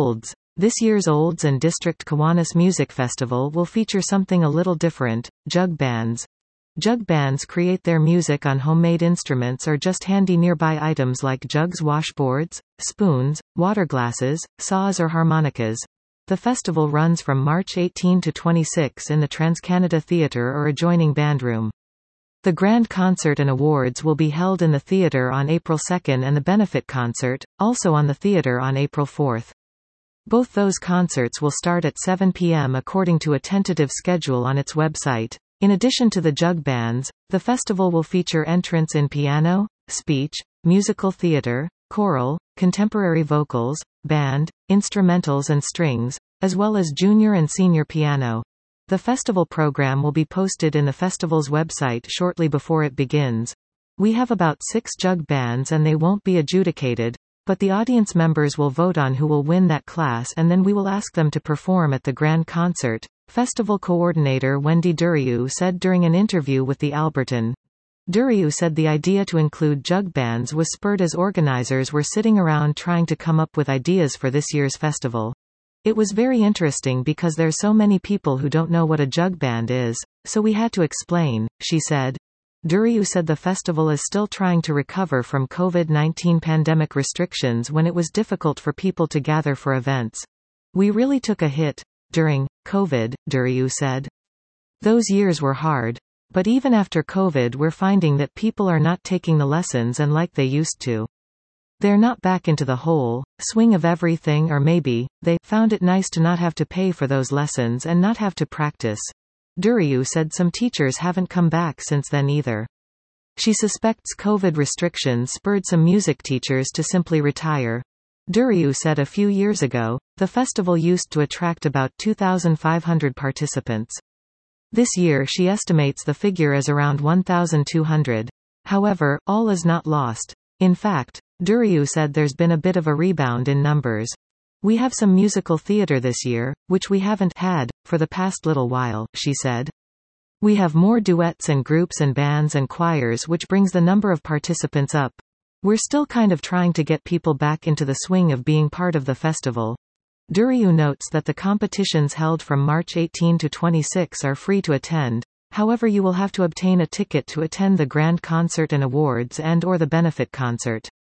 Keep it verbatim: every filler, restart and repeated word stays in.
Olds. This year's Olds and District Kiwanis Music Festival will feature something a little different: jug bands. Jug bands create their music on homemade instruments or just handy nearby items like jugs, washboards, spoons, water glasses, saws or harmonicas. The festival runs from March eighteenth to twenty-sixth in the TransCanada Theatre or adjoining bandroom. The grand concert and awards will be held in the theatre on April second and the benefit concert, also on the theatre on April fourth. Both those concerts will start at seven p m according to a tentative schedule on its website. In addition to the jug bands, the festival will feature entrants in piano, speech, musical theatre, choral, contemporary vocals, band, instrumentals and strings, as well as junior and senior piano. The festival program will be posted in the festival's website shortly before it begins. We have about six jug bands and they won't be adjudicated, but the audience members will vote on who will win that class and then we will ask them to perform at the grand concert, festival coordinator Wendy Duriu said during an interview with the Albertan. Duriu said the idea to include jug bands was spurred as organizers were sitting around trying to come up with ideas for this year's festival. It was very interesting because there's so many people who don't know what a jug band is, so we had to explain, she said. Duriu said the festival is still trying to recover from COVID nineteen pandemic restrictions when it was difficult for people to gather for events. We really took a hit during COVID, Duriu said. Those years were hard. But even after COVID we're finding that people are not taking the lessons and like they used to. They're not back into the whole swing of everything, or maybe they found it nice to not have to pay for those lessons and not have to practice. Duriu said some teachers haven't come back since then either. She suspects COVID restrictions spurred some music teachers to simply retire. Duriu said a few years ago, the festival used to attract about two thousand five hundred participants. This year she estimates the figure as around one thousand two hundred. However, all is not lost. In fact, Duriu said there's been a bit of a rebound in numbers. We have some musical theatre this year, which we haven't had for the past little while, she said. We have more duets and groups and bands and choirs, which brings the number of participants up. We're still kind of trying to get people back into the swing of being part of the festival. Duriu notes that the competitions held from March eighteenth to twenty-sixth are free to attend. However, you will have to obtain a ticket to attend the grand concert and awards and or the benefit concert.